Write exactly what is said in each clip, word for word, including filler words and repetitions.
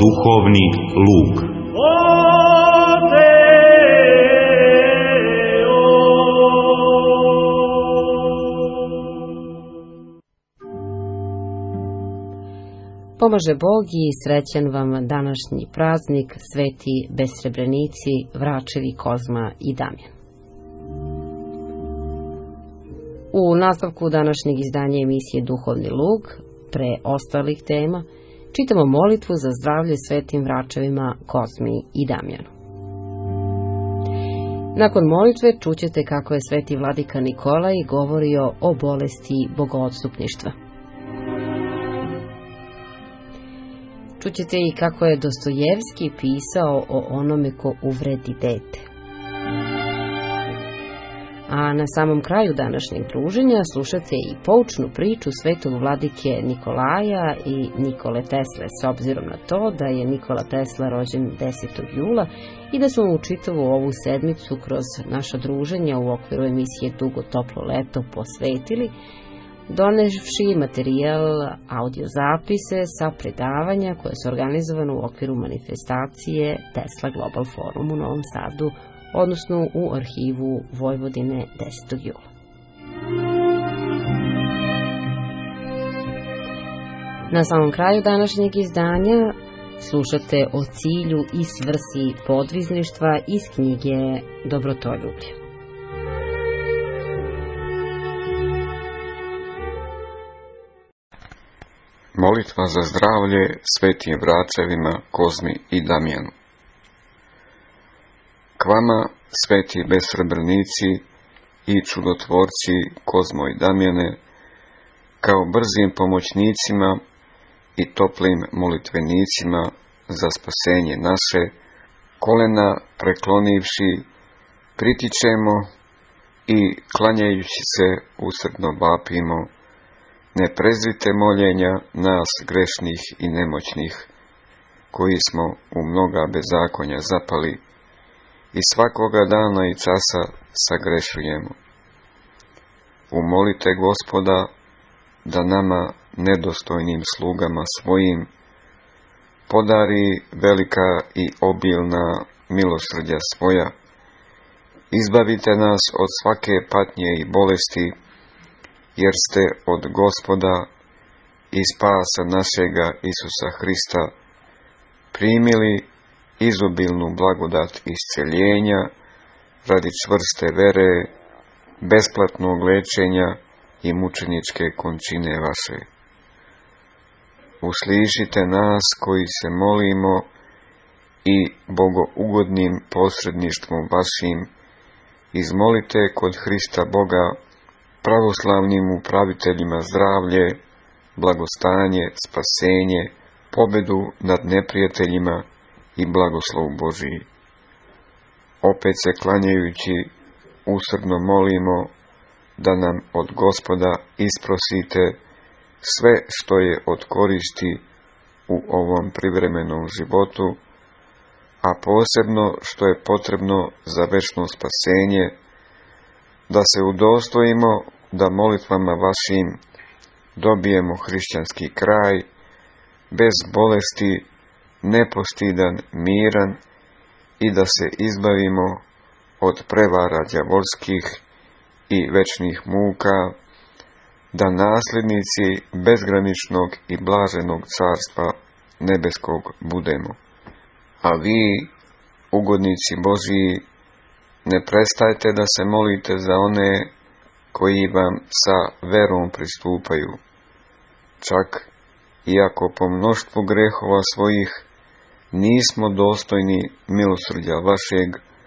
duhovni luk. Pomaže Bog i srećan vam današnji praznik, sveti besrebrenici, Vračevi, Kozma i Damjan. U nastavku današnjeg izdanja emisije Duhovni luk, pre ostalih tema, čitamo molitvu za zdravlje svetim Vračevima, Kozmi i Damjanu. Nakon molitve čućete kako je sveti vladika Nikolaj govorio o bolesti bogoodstupništva. Čućete i kako je Dostojevski pisao o onome ko uvredi dete. A na samom kraju današnjeg druženja slušate i poučnu priču svetog vladike Nikolaja i Nikole Tesle, s obzirom na to da je Nikola Tesla rođen desetog jula i da smo mu čitavu ovu sedmicu kroz naša druženja u okviru emisije Dugo toplo leto posvetili, donevši materijal audio zapise sa predavanja koje su organizovane u okviru manifestacije Tesla Global Forum u Novom Sadu, odnosno u arhivu Vojvodine desetog jula. Na samom kraju današnjeg izdanja slušate o cilju i svrsi podvizništva iz knjige Dobrotoljublje. Molitva za zdravlje svetim Vračevima, Kozmi i Damjanu. K vama, sveti besrebrenici i čudotvorci Kozmo i Damjane, kao brzim pomoćnicima i toplim molitvenicima za spasenje naše, kolena preklonivši, pritičemo i klanjajući se usrdno vapimo: ne prezrite moljenja nas grešnih i nemoćnih, koji smo u mnoga bezakonja zapali i svakoga dana i časa sagrešujemo. Umolite Gospoda da nama, nedostojnim slugama svojim, podari velika i obilna milosrđa svoja. Izbavite nas od svake patnje i bolesti, jer ste od Gospoda i spasa našega Isusa Hrista primili izobilnu blagodat isceljenja radi čvrste vere, besplatnog lečenja i mučeničke končine vaše. Uslišite nas koji se molimo i bogougodnim posredništvom vašim izmolite kod Hrista Boga pravoslavnim upraviteljima zdravlje, blagostanje, spasenje, pobedu nad neprijateljima i blagoslov Božiji. Opet se klanjajući usrdno molimo da nam od Gospoda isprosite sve što je od koristi u ovom privremenom životu, a posebno što je potrebno za večno spasenje, da se udostojimo da molitvama vašim dobijemo hrišćanski kraj, bez bolesti, nepostidan, miran, i da se izbavimo od prevara đavolskih i večnih muka, da nasljednici bezgraničnog i blaženog carstva nebeskog budemo. A vi, ugodnici Božiji, ne prestajte da se molite za one koji vam sa verom pristupaju, čak iako po mnoštvu grehova svojih nismo dostojni milosrđa vašeg,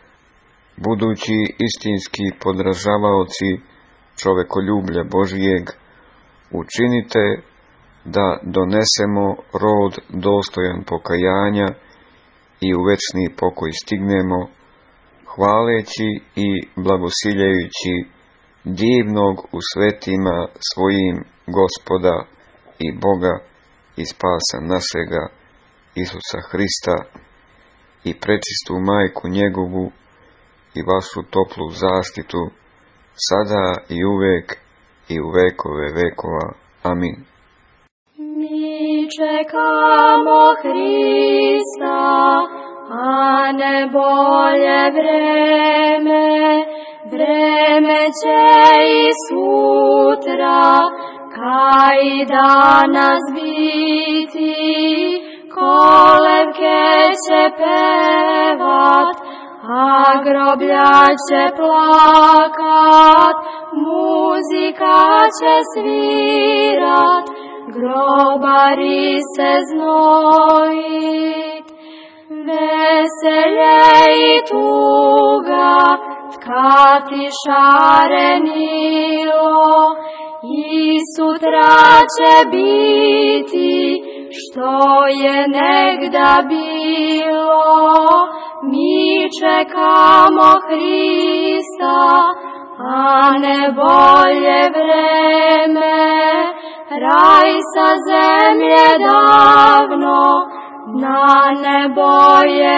budući istinski podražavaoci čovekoljublja Božijeg, učinite da donesemo rod dostojan pokajanja i u večni pokoj stignemo, hvaleći i blagosiljajući divnog u svetima svojim Gospoda i Boga i spasa našega Isusa Hrista i prečistu majku njegovu i vašu toplu zaštitu, sada i uvek i u vekove vekova. Amin. čekamo Hrista, a ne bolje vreme, vreme će i sutra, ka i danas biti, kolevke će pevat, a groblja će plakat, muzika će svirat, grobari se znojit. Veselje i tuga tkati šarenilo, i sutra će biti što je negda bilo. Mi čekamo Hrista, a ne bolje vreme, raj sa zemlje davno, na nebo je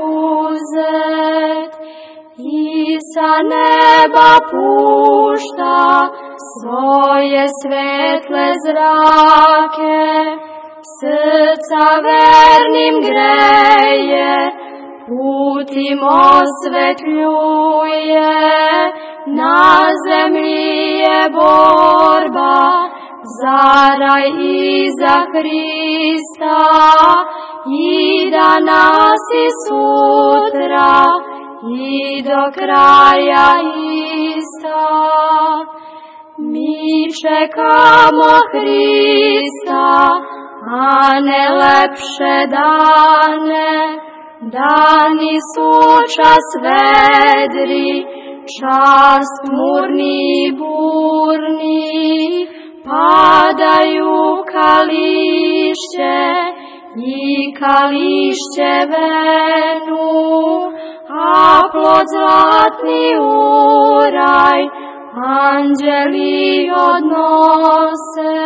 uzet. I sa neba pušta svoje svetle zrake, srca vernim greje, putim osvetljuje. Na zemlji je borba za raj i za Hrista, i danas i sutra, i do kraja ista. Mi čekamo Hrista, a ne lepše dane, dani su čas vedri, čas tmurni i burni, padaju kališće i kališće venu, a plod zlatni uraj anđeli odnose.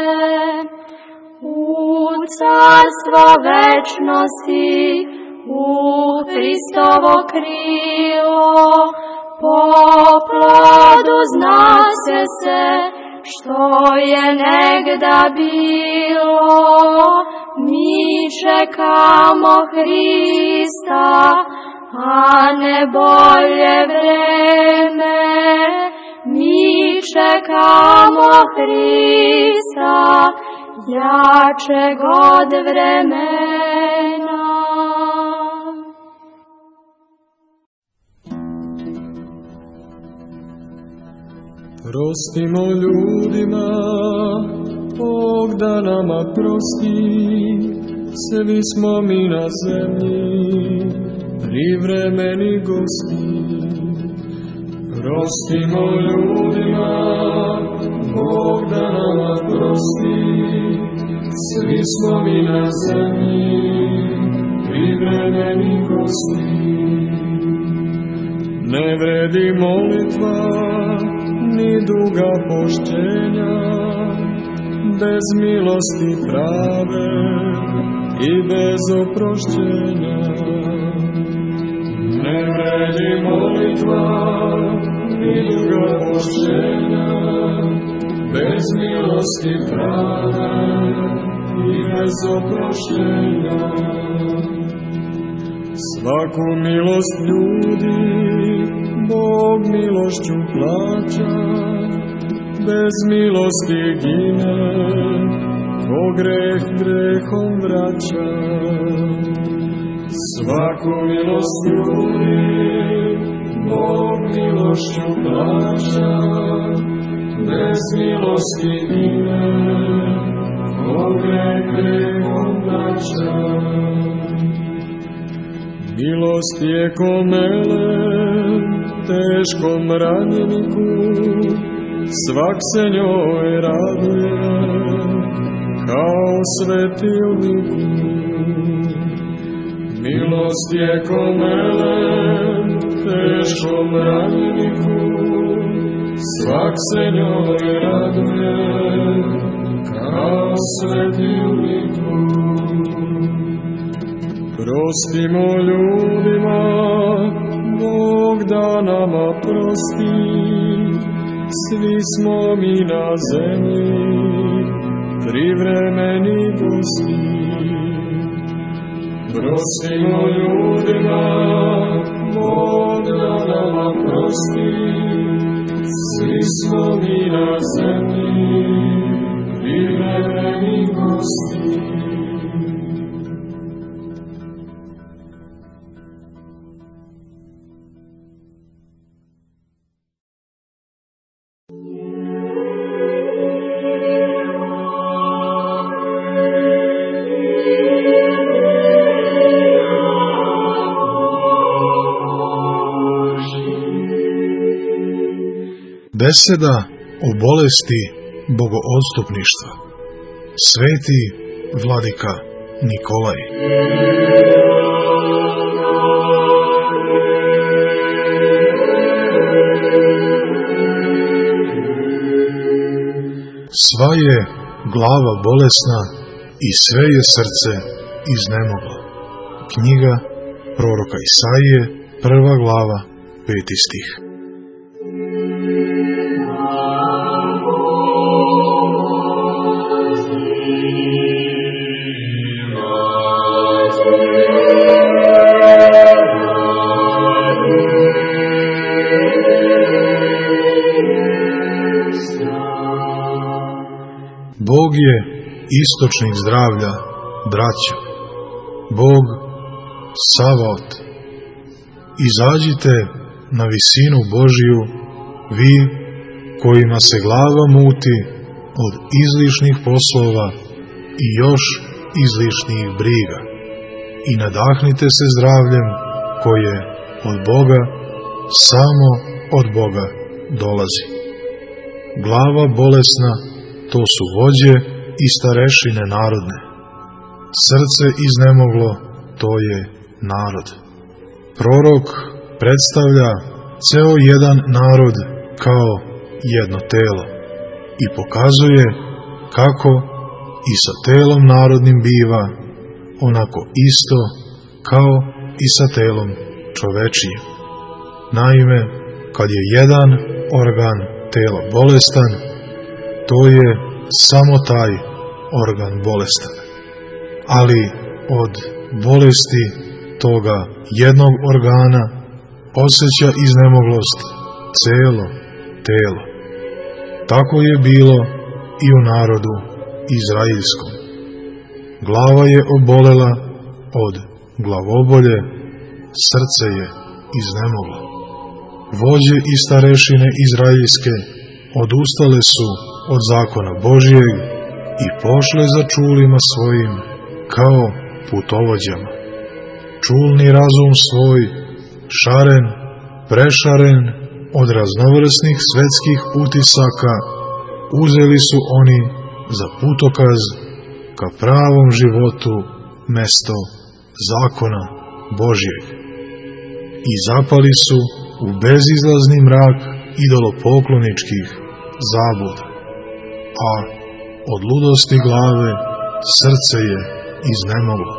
U carstvo večnosti, u Hristovo krilo, po plodu znaće se što je negda bilo. Mi čekamo Hrista, a ne bolje vreme. Mi čekamo Hrista, jačeg od vremena. Prostimo ljudima, Bog da nama prosti, svi smo mi na zemlji, privremeni gosti. Prostimo ljudima, Bog da nama prosti, svi smo mi na zemlji, privremeni gosti. Ne vredi molitva, ni duga poštenja, bez milosti prave i bez oprošćenja. Ne vredi molitva, ni duga poštenja, bez milosti prave i bez oprošćenja. Svaku milost ljudi Bog milošću plaća, bez milosti gine, ko greh grehom vraća. Svaku milost ljudi Bog milošću plaća, bez milosti gine, ko greh grehom vraća. Milost je ko melem teškom ranjeniku, svak se njoj raduje kao svetilniku. Milost je ko melem teškom ranjeniku, svak se njoj raduje kao svetilniku. Prostimo ljudima, Bog da nama prosti, svi smo mi na zemlji, privremeni gosti. Prostimo ljudima, Bog da nama prosti, svi smo mi na zemlji, privremeni gosti. Beseda o bolesti bogoodstupništva. Sveti vladika Nikolaj. Sva je glava bolesna i sve je srce iznemoglo. Knjiga proroka Isaije, prva glava, peti stih. Bog je istočnik zdravlja, braćo. Bog Savaot. Izađite na visinu Božiju, vi kojima se glava muti od izlišnih poslova i još izlišnih briga, i nadahnite se zdravljem koje od Boga, samo od Boga dolazi. Glava bolesna, to su vođe i starešine narodne. Srce iznemoglo, to je narod. Prorok predstavlja ceo jedan narod kao jedno telo i pokazuje kako i sa telom narodnim biva onako isto kao i sa telom čovečijim. Naime, kad je jedan organ tela bolestan, to je samo taj organ bolestan. Ali od bolesti toga jednog organa osjeća iznemoglost celo telo. Tako je bilo i u narodu izraelskom. Glava je obolela od glavobolje, srce je iznemoglo. Vođe i starešine izraelske odustale su od zakona Božijeg i pošle za čulima svojim kao putovođama. Čulni razum svoj, šaren, prešaren od raznovrsnih svetskih utisaka, uzeli su oni za putokaz ka pravom životu mesto zakona Božijeg. I zapali su u bezizlazni mrak idolopokloničkih zabluda, a od ludosti glave srce je iznemoglo.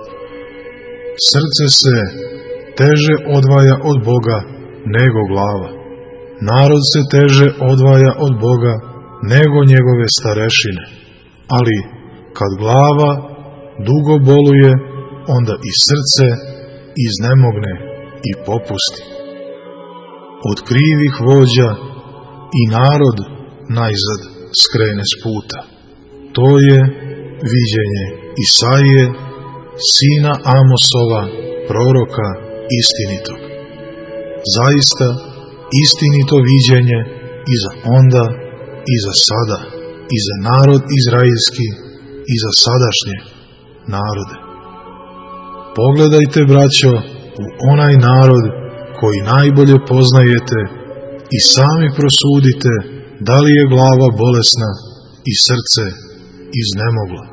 Srce se teže odvaja od Boga nego glava. Narod se teže odvaja od Boga nego njegove starešine, ali kad glava dugo boluje, onda i srce iznemogne i popusti. Od krivih vođa i narod najzad skrene s puta. To je viđenje Isaije, sina Amosova, proroka istinitog. Zaista istinito viđenje i za onda, i za sada, i za narod izraelski, i za sadašnje narode. Pogledajte, braćo, u onaj narod koji najbolje poznajete i sami prosudite da li je glava bolesna i srce iznemoglo.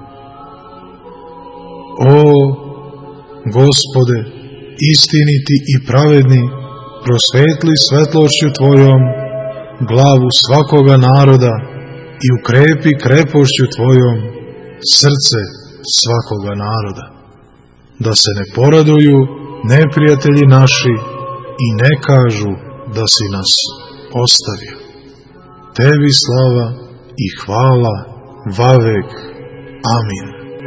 O, Gospode, istiniti i pravedni, prosvetli svetlošću Tvojom glavu svakoga naroda i ukrepi krepošću Tvojom srce svakoga naroda, da se ne poraduju neprijatelji naši i ne kažu da si nas ostavio. Tebi slava i hvala vavek. Amin.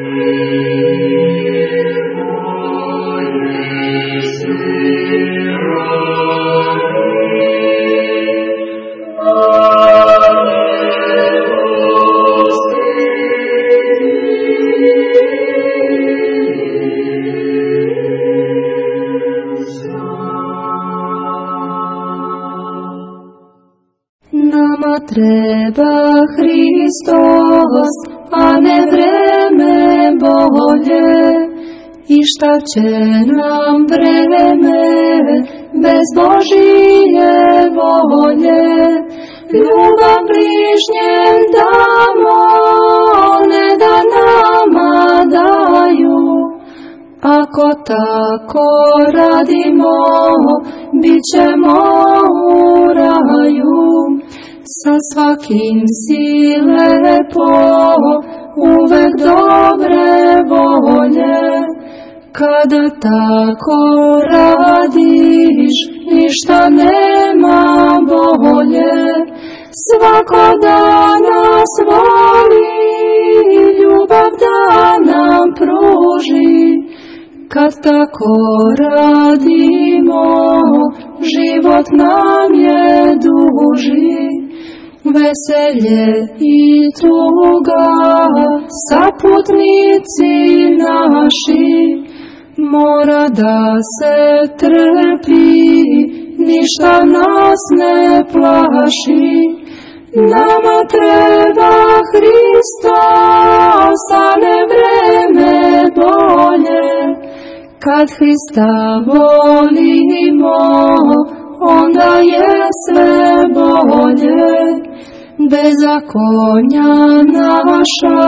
Nama treba Hristos, a ne vreme bolje. I šta će nam vreme bez Božije volje? Ljubav bližnjem damo, ne da nama daju. Ako tako radimo, bit ćemo u raju. Sa svakim si lepo, uvek dobre volje. Kada tako radiš, ništa nema bolje. Svako da nas voli, ljubav da nam pruži. Kad tako radimo, život nam je duži. Veselje i tuga, saputnici naši, mora da se trpi, ništa nas ne plaši. Nama treba Hristos, a ne vreme bolje. Kad Hrista volimo, onda je sve bolje. Bezakonja naša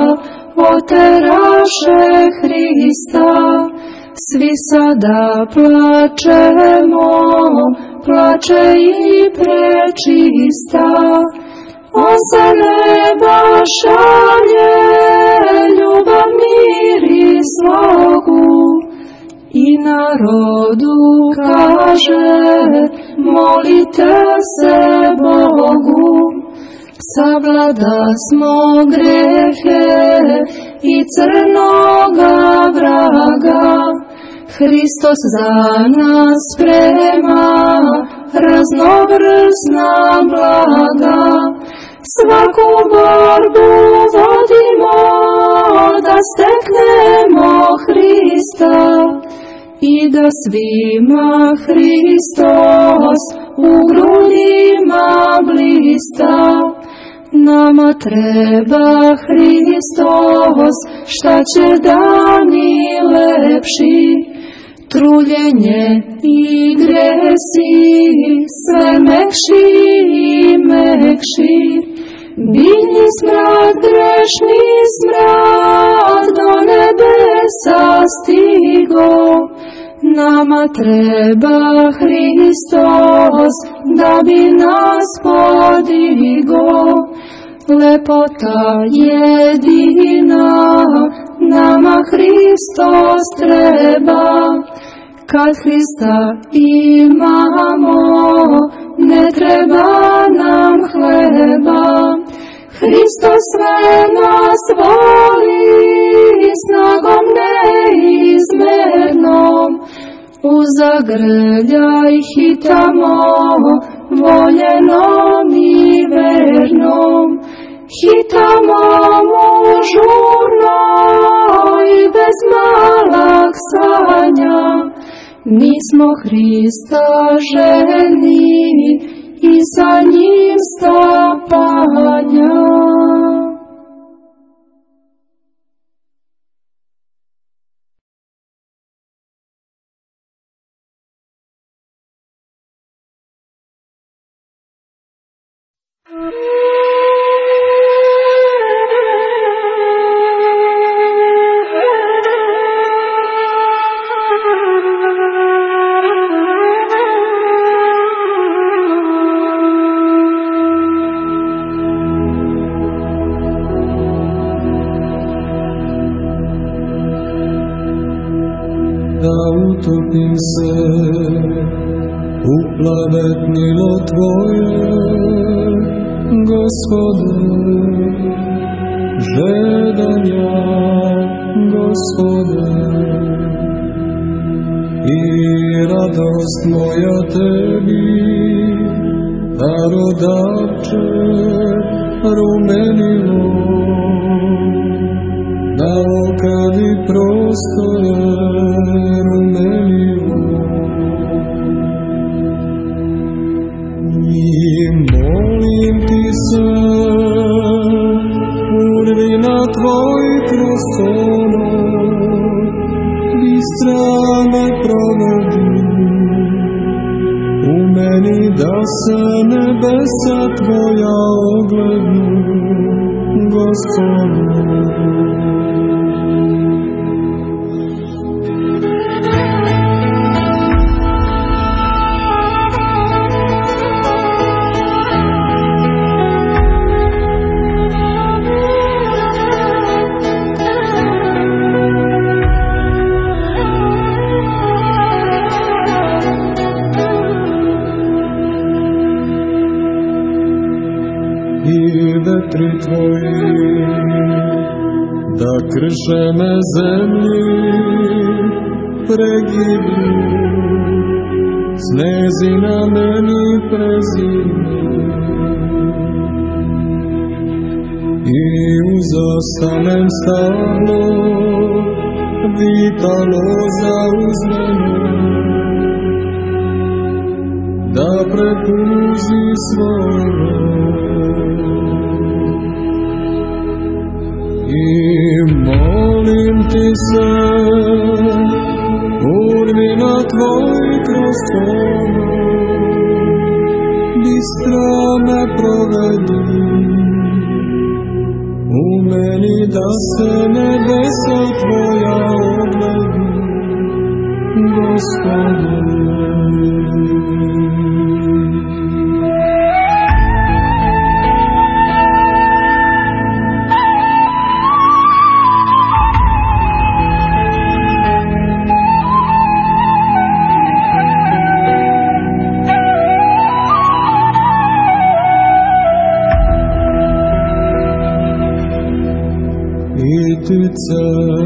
oteraše Hrista. Svi sada plačemo, plače i prečista. On sa neba šalje ljubav, mir i slogu. I narodu kaže, molite se Bogu. Savlada smo grehe i crnoga vraga. Hristos za nas sprema raznovrsna blaga. Svaku borbu vodimo da steknemo Hrista i da svima Hristos u grudima blista. Nama treba Hristos, šta će dani lepši, truljenje i gresi, sve mekši i mekši. Biljni smrad, grešni smrad, do nebesa stigo. Nama treba Hristos, da bi nas podigo. Lepota jedina, nama Hristos treba. Kad Hrista imamo, ne treba nam hleba. Hristos sve nas voli, snagom neizmernom. U zagrljaj hitamo, voljenom i vernom. Hitamo mu žurno i bez malak sanja. Mi smo Hrista željni i sa njim stapanja. utopim se u plavetnilo Tvoje, Gospode, žedan moja, Gospode, i radost moja tebi, darodavče rumenilo, na okadi prostore rumenilo. I molim ti se, urvina tvoj kroz ono, bistra me provedi, u meni da se nebesa tvoja oglednu, Gospodu. Vetri tvoji, da krše me zemlji, pregibli, snezi na meni prezime. I uzastanem stalo, vitalo zauzmeno, da prepuzi svoje. I molim ti se, urvina tvoj kroz ono, bistra me provedi, u meni da se nebesa tvoja oglednu, Gospode. Ptice,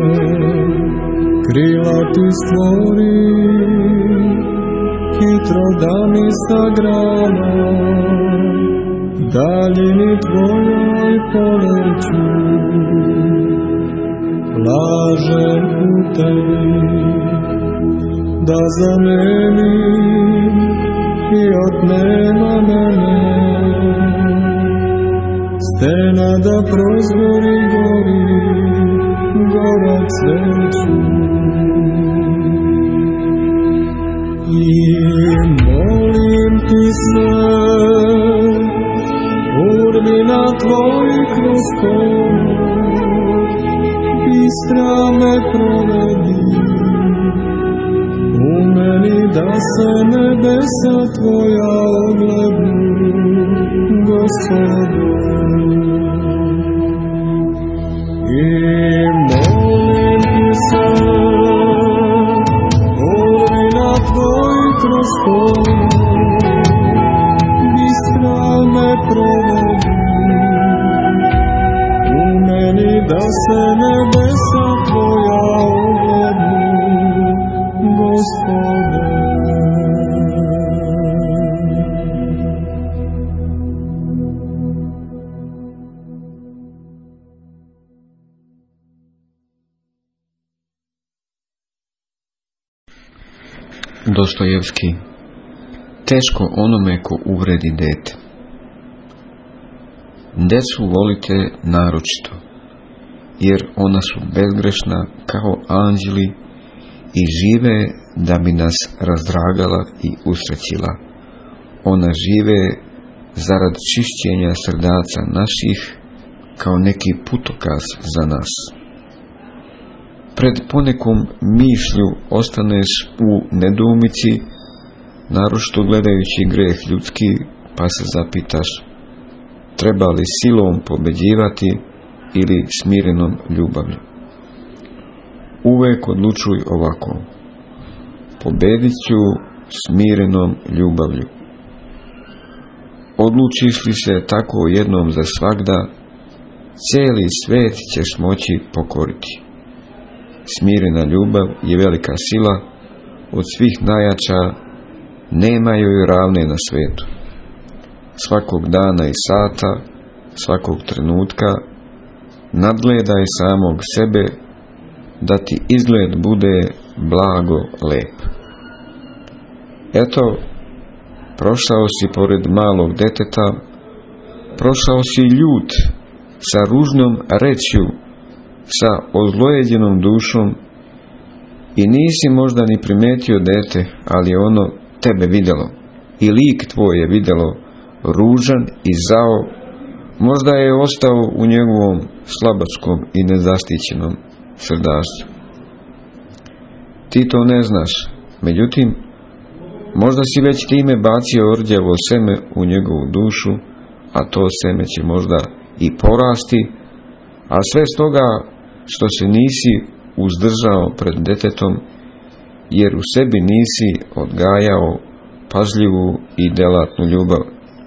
krila ti stvori, hitro da mi sagrana, daljini tvojoj poleću, lažem u tebi, da zamenim i otnema mene, stena da prozgori gori, gorac sveću. I molim ti se, urvina tvoj kroz kono, bistra me provedi, u meni da se nebesa tvoja oglednu, Gospodu. I molim ti se, urvina tvoj kroz kono, bistra me provedi, u meni da se nebesa tvoja oglednu, Gospode. Dostojevski. Teško onome ko uvredi dete. Decu volite naročito, jer ona su bezgrešna kao anđeli i žive da bi nas razdragala i usrećila. Ona žive zarad čišćenja srdaca naših kao neki putokaz za nas. Pred ponekom mišlju ostaneš u nedoumici, naročito gledajući greh ljudski, pa se zapitaš, treba li silom pobeđivati ili smirenom ljubavlju. Uvek odlučuj ovako, pobedit ću smirenom ljubavlju. Odlučiš li se tako jednom za svagda, cijeli svet ćeš moći pokoriti. Smirena ljubav je velika sila, od svih najjača, nema joj ravne na svetu. Svakog dana i sata, svakog trenutka, nadgledaj samog sebe, da ti izgled bude blago lep. Eto, prošao si pored malog deteta, prošao si ljut, sa ružnom rečju, sa ozlojeđenom dušom i nisi možda ni primetio dete, ali ono tebe vidjelo i lik tvoj je vidjelo, ružan i zao, možda je ostao u njegovom slabačkom i nezaštićenom srdašću. Ti to ne znaš, međutim, možda si već time bacio orđavo seme u njegovu dušu, a to seme će možda i porasti, a sve stoga što se nisi uzdržao pred detetom, jer u sebi nisi odgajao pažljivu i delatnu ljubav.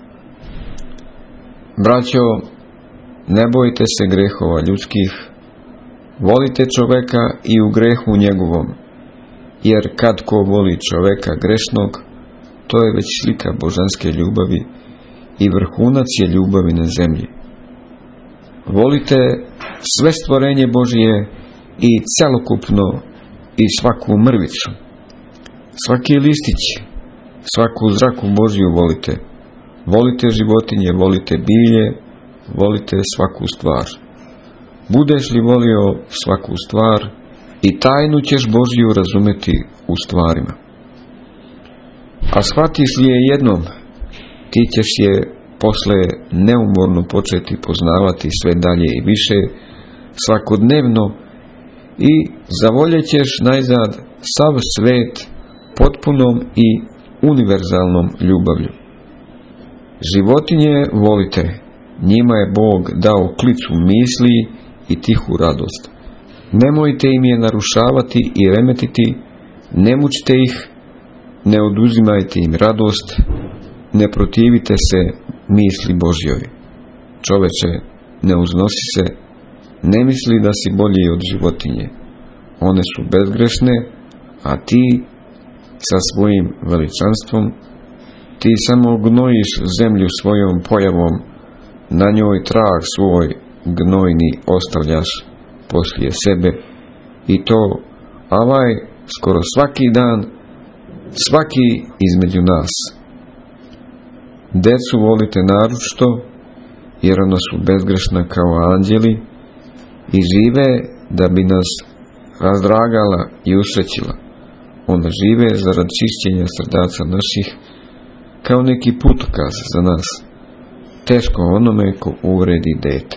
Braćo, ne bojte se grehova ljudskih, volite čoveka i u grehu njegovom, jer kad ko voli čoveka grešnog, to je već slika božanske ljubavi i vrhunac je ljubavi na zemlji. Volite sve stvorenje Božije i celokupno i svaku mrvicu, svaki listić, svaku zraku Božju volite. Volite životinje, volite bilje, volite svaku stvar. Budeš li volio svaku stvar, i tajnu ćeš Božju razumeti u stvarima. A shvatiš li je jednom, ti ćeš je posle neumorno početi poznavati sve dalje i više, svakodnevno, i zavoljećeš najzad sav svet potpunom i univerzalnom ljubavlju. Životinje volite, njima je Bog dao klicu misli i tihu radost. Nemojte im je narušavati i remetiti, ne mučite ih, ne oduzimajte im radost, ne protivite se misli Božjoj. Čoveče, ne uznosi se, ne misli da si bolji od životinje. One su bezgrešne, a ti sa svojim veličanstvom, ti samo gnojiš zemlju svojom pojavom, na njoj trag svoj gnojni ostavljaš poslije sebe, i to avaj skoro svaki dan, svaki između nas. Decu volite naročito, jer ona su bezgrešna kao anđeli i žive da bi nas razdragala i usrećila. Ona žive zarad čišćenja srdaca naših, kao neki putokaz za nas. Teško onome ko uvredi dete.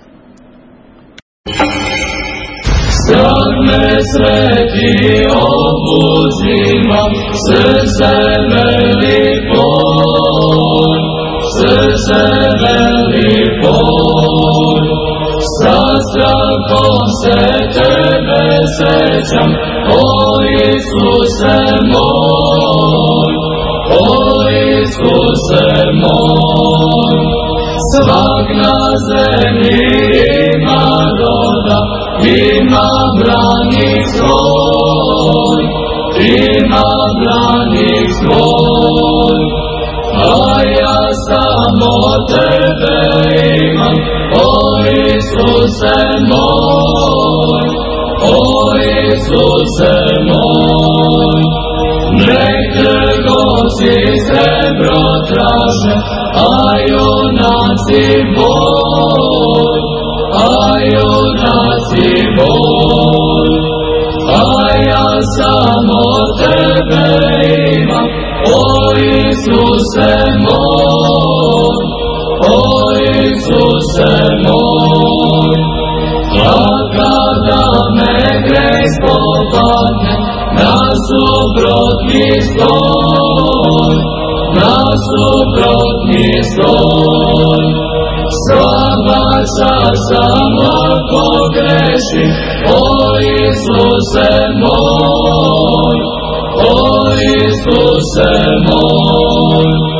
Strah me sveti obuzima, srce veli poj, srce veli poj. Sa strahom se tebe sećam, o Isuse moj, o Isuse moj. Svak na zemlji ima roda, ima branik svoj, ima branik svoj. A ja samo tebe imam, o Isuse moj, o Isuse moj. Nek trgovci srebro traže, a junaci boj, a junaci boj. A ja samo tebe imam, o Isuse moj, o Isuse moj. A kada me greh spopadne, nasuprot mi stoj, nasuprot mi stoj. Slaba samo pogrešim, o Isuse moj, o Isuse moj.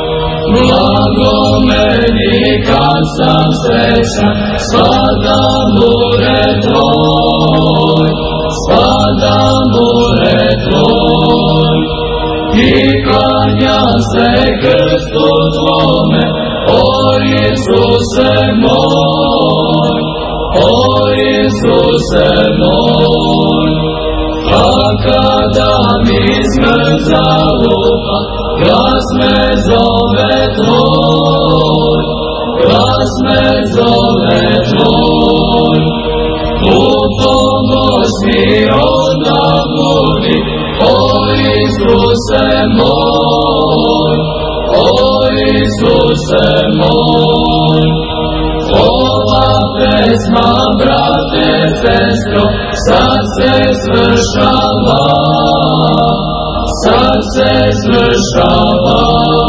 Blago meni kad sam srećan, spadam u red tvoj, spadam u red tvoj. I klanjam se krstu tvome, o Isuse moj, o Isuse moj. A kada mi smrt zalupa, glas me zove tvoj, glas me zove tvoj. U pomoć mi onda budi, o Isuse moj, o Isuse moj. Ova pesma, brate, sestro, sad se svršava, sad se svršava.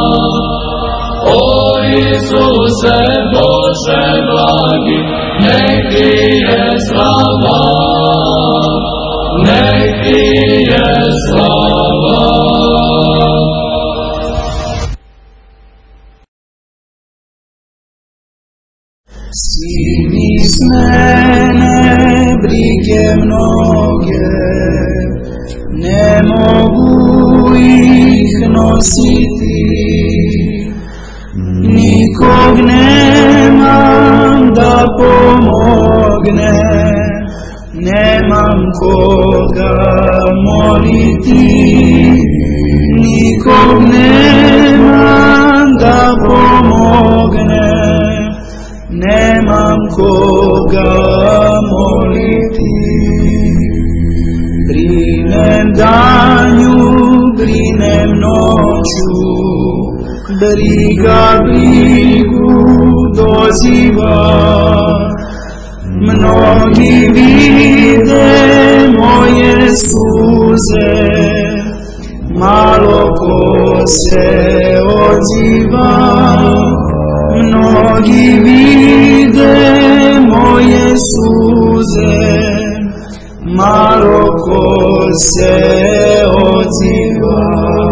O Isuse Bože blagi, nek ti je slava, nek ti je slava. Skini s mene brige mnoge, ne mogu ih nositi. Nikog nemam da pomogne, nemam koga moliti. Nikog nemam da pomogne, nemam koga moliti. Brinem danju, brinem noću, briga brigu doziva. Mnogi vide moje suze, malo ko se odziva. Mnogi vide moje suze, malo ko se odziva.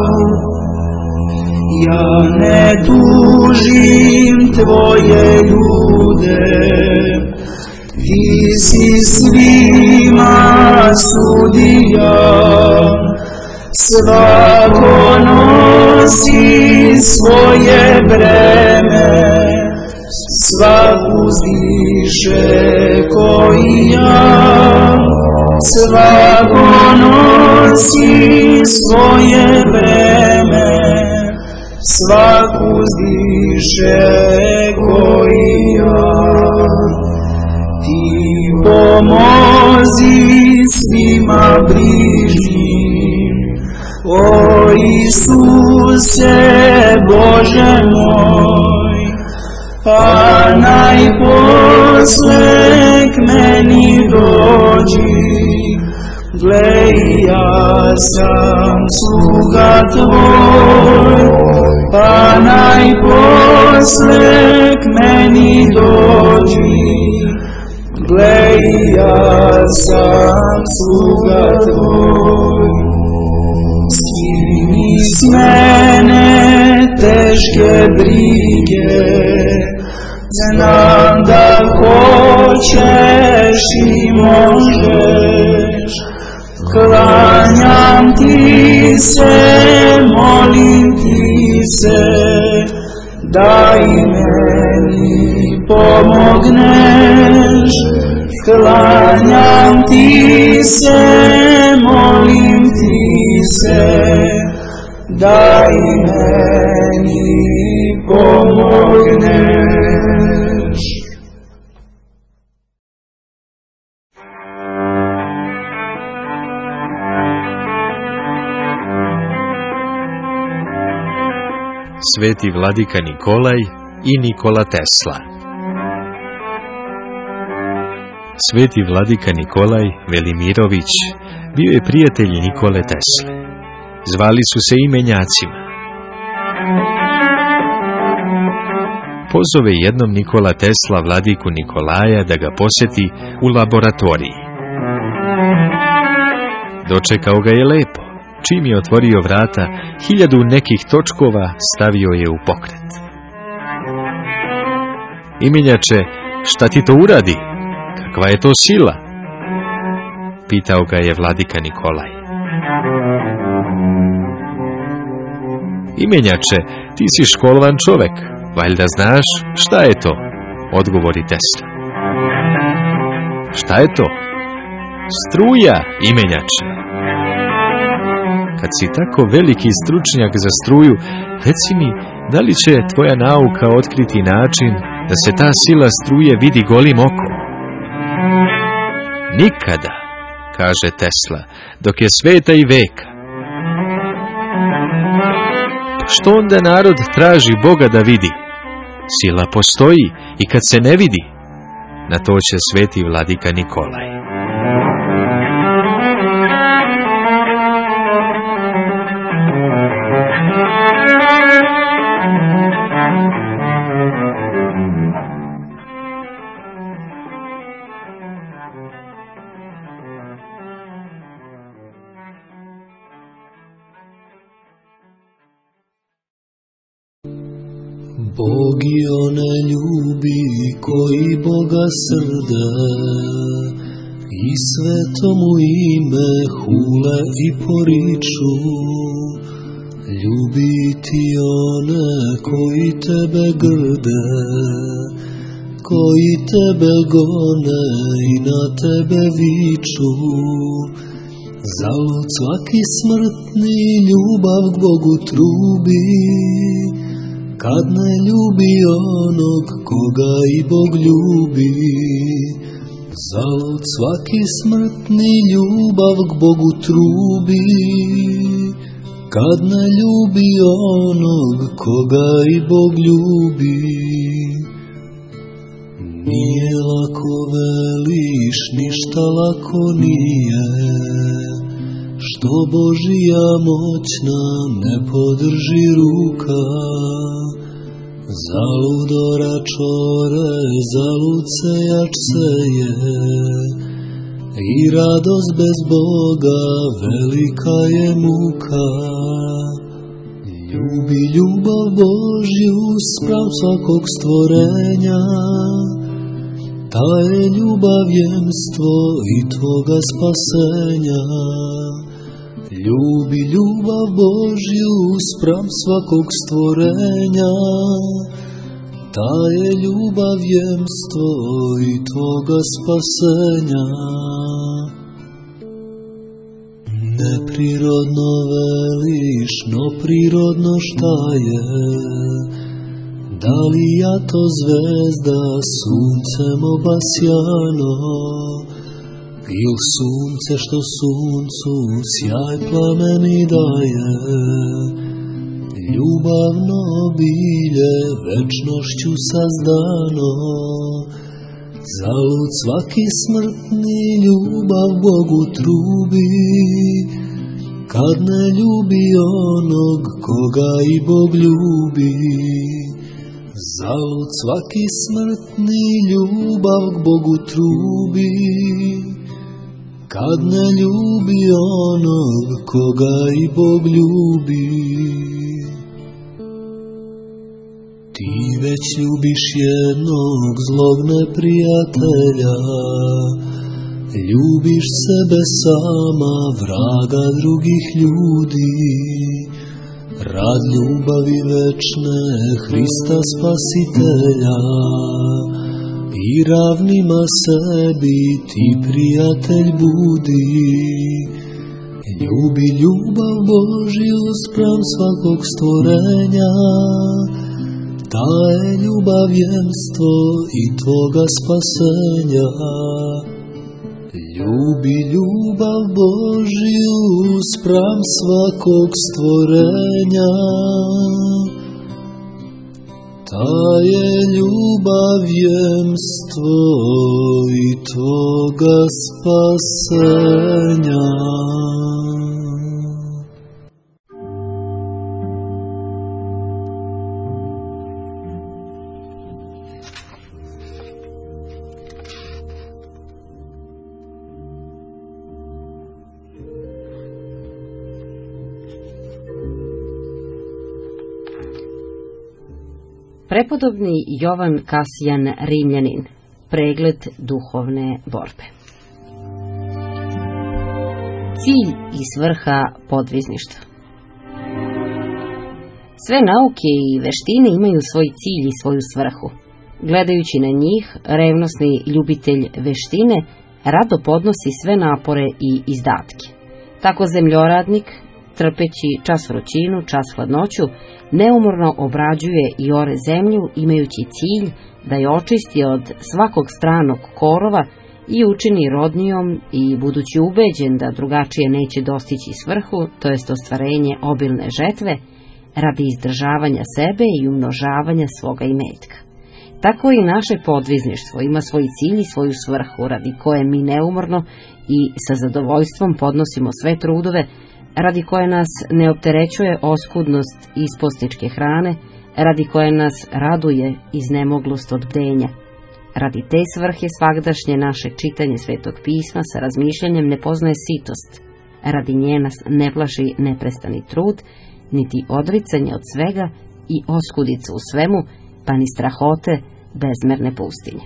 Ja ne tužim tvoje ljude, ti si svima sudija. Svako nosi svoje breme, svak uzdiše ko i ja. Svako nosi svoje breme, svak uzdiše ko i ja. Ti pomozi svima bližnjim, o Isuse Bože moj. Pa najposle k meni dođi, gle ja sam sluga tvoj. Pa najposle k meni dođi, gle ja sam sluga tvoj. Skini s mene teške brige, znam da hoćeš i možeš. Klanjam ti se, molim ti se, da i meni pomogneš. Klanjam ti se, molim ti se, da i meni pomogneš. Sveti vladika Nikolaj i Nikola Tesla. Sveti vladika Nikolaj Velimirović bio je prijatelj Nikole Tesle. Zvali su se imenjacima. Pozove jednom Nikola Tesla vladiku Nikolaja da ga poseti u laboratoriji. Dočekao ga je lepo, čim je otvorio vrata, hiljadu nekih točkova stavio je u pokret. Imenjače, šta ti to uradi? Kakva je to sila? Pitao ga je vladika Nikolaj. Imenjače, ti si školovan čovek, valjda znaš šta je to? Odgovori Tesla. Šta je to? Struja, imenjače. Kad si tako veliki stručnjak za struju, reci mi, da li će tvoja nauka otkriti način da se ta sila struje vidi golim okom? Nikada, kaže Tesla, dok je sveta i veka. Što onda narod traži Boga da vidi? Sila postoji i kad se ne vidi, na to će sveti vladika Nikolaj. Bog i one ljubi koji Boga srde i sveto mu ime hule i poriču. Ljubiti one koji tebe grde, koji tebe gone i na tebe viču. Zalud svaki smrtni ljubav k Bogu trubi, kad ne ljubi onog koga i Bog ljubi. Zalud svaki smrtni ljubav k Bogu trubi, kad ne ljubi onog koga i Bog ljubi. Nije lako veliš, ništa lako nije, što Božija moć nam ne podrži ruka. Zalud oračore, zalud sejač seje, i radost bez Boga velika je muka. Ljubi ljubav Božju spram svakog stvorenja, ta je ljubav jemstvo i tvoga spasenja. Ljubi ljubav Božju spram svakog stvorenja, ta je ljubav jemstvo i tvoga spasenja. Neprirodno veliš, no prirodno šta je? Da li ja to zvezda suncem obasjano, il sunce što suncu sjaj plameni daje? Ljubavno bilje večnošću sazdano, zalud svaki smrtni ljubav Bogu trubi, kad ne ljubi onog koga i Bog ljubi. Zalud svaki smrtni ljubav k Bogu trubi, kad ne ljubi onog koga i Bog ljubi. Ti već ljubiš jednog zlog neprijatelja, ljubiš sebe sama, vraga drugih ljudi. Rad ljubavi večne Hrista Spasitelja, i ravnima sebi ti prijatelj budi. Ljubi ljubav Božju spram svakog stvorenja, ta je ljubav jemstvo i tvoga spasenja. Ljubi ljubav Božju spram svakog stvorenja, ta je ljubav jemstvo i tvoga spasenja. Prepodobni Jovan Kasijan Rimljanin. Pregled duhovne borbe. Cilj i svrha podvizništva. Sve nauke i veštine imaju svoj cilj i svoju svrhu. Gledajući na njih, revnosni ljubitelj veštine rado podnosi sve napore i izdatke. Tako zemljoradnik, trpeći čas vrućinu, čas hladnoću, neumorno obrađuje i ore zemlju, imajući cilj da je očisti od svakog stranog korova i učini rodnijom, i budući ubeđen da drugačije neće dostići svrhu, to jest ostvarenje obilne žetve, radi izdržavanja sebe i umnožavanja svoga imetka. Tako i naše podvizništvo ima svoj cilj i svoju svrhu, radi koje mi neumorno i sa zadovoljstvom podnosimo sve trudove, radi koje nas ne opterećuje oskudnost ispostičke hrane, radi koje nas raduje iznemoglost od bdenja. Radi te svrhe svagdašnje naše čitanje Svetog pisma sa razmišljanjem ne poznaje sitost, radi nje nas ne plaši neprestani trud, niti odricanje od svega i oskudica u svemu, pa ni strahote bezmerne pustinje.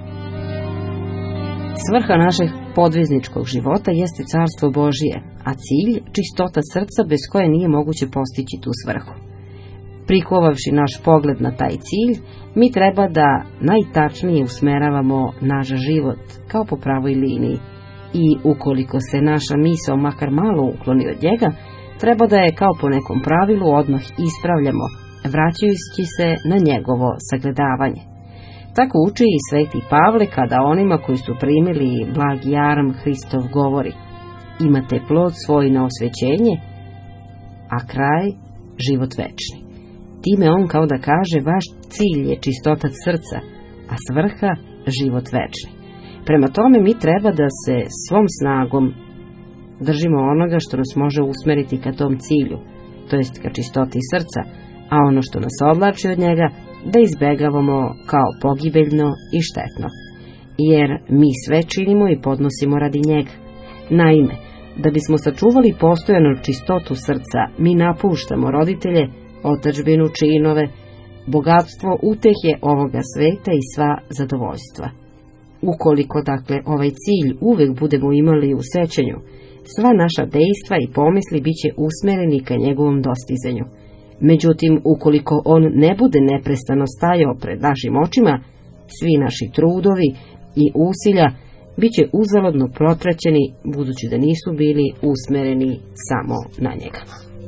Svrha našeg podvizničkog života jeste carstvo Božije, a cilj čistota srca bez koje nije moguće postići tu svrhu. Prikovavši naš pogled na taj cilj, mi treba da najtačnije usmeravamo naš život kao po pravoj liniji i ukoliko se naša misao makar malo ukloni od njega, treba da je kao po nekom pravilu odmah ispravljamo, vraćajući se na njegovo sagledavanje. Tako uči i sveti Pavle kada onima koji su primili blagi jaram Hristov govori: imate plod svoj na osvećenje, a kraj život večni. Time on kao da kaže, vaš cilj je čistota srca, a svrha život večni. Prema tome mi treba da se svom snagom držimo onoga što nas može usmeriti ka tom cilju, to jest ka čistoti srca, a ono što nas odvlači od njega da izbegavamo kao pogibeljno i štetno, jer mi sve činimo i podnosimo radi njega. Naime, da bismo sačuvali postojanu čistotu srca, mi napuštamo roditelje, otadžbinu, činove, bogatstvo, utehe ovoga sveta i sva zadovoljstva. Ukoliko, dakle, ovaj cilj uvek budemo imali u sećanju, sva naša dejstva i pomisli bit će usmereni ka njegovom dostizanju. Međutim, ukoliko on ne bude neprestano stajao pred našim očima, svi naši trudovi i usilja bit će uzaludno protraćeni, budući da nisu bili usmereni samo na njega.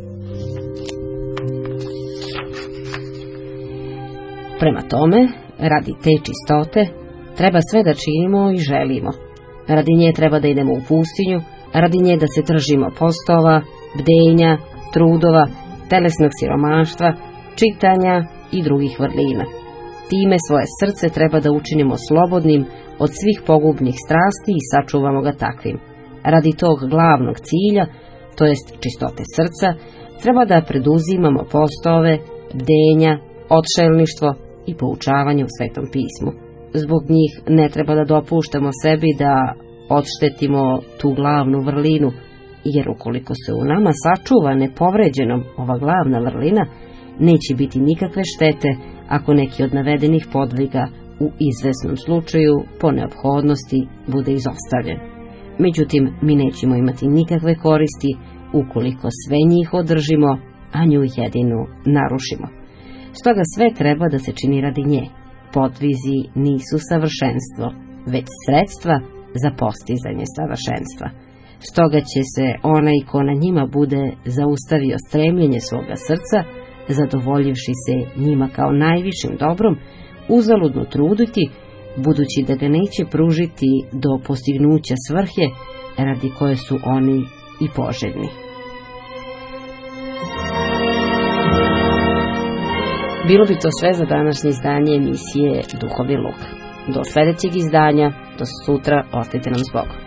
Prema tome, radi te čistote, treba sve da činimo i želimo. Radi nje treba da idemo u pustinju, radi nje da se držimo postova, bdenja, trudova, telesnog siromaštva, čitanja i drugih vrlina. Time svoje srce treba da učinimo slobodnim od svih pogubnih strasti i sačuvamo ga takvim. Radi tog glavnog cilja, to jest čistote srca, treba da preduzimamo postove, bdenja, odšelništvo i poučavanje u Svetom pismu. Zbog njih ne treba da dopuštamo sebi da odštetimo tu glavnu vrlinu, jer ukoliko se u nama sačuva nepovređenom ova glavna vrlina, neće biti nikakve štete ako neki od navedenih podviga u izvesnom slučaju po neophodnosti bude izostavljen. Međutim, mi nećemo imati nikakve koristi ukoliko sve njih održimo, a nju jedinu narušimo. Stoga sve treba da se čini radi nje. Podvizi nisu savršenstvo, već sredstva za postizanje savršenstva. Stoga će se onaj ko na njima bude zaustavio stremljenje svoga srca, zadovoljivši se njima kao najvišim dobrom, uzaludno truditi, budući da ga neće pružiti do postignuća svrhe radi koje su oni i poželjni. Bilo bi to sve za današnje izdanje emisije Duhovni luk. Do sljedećeg izdanja, do sutra, ostajte nam s Bogom.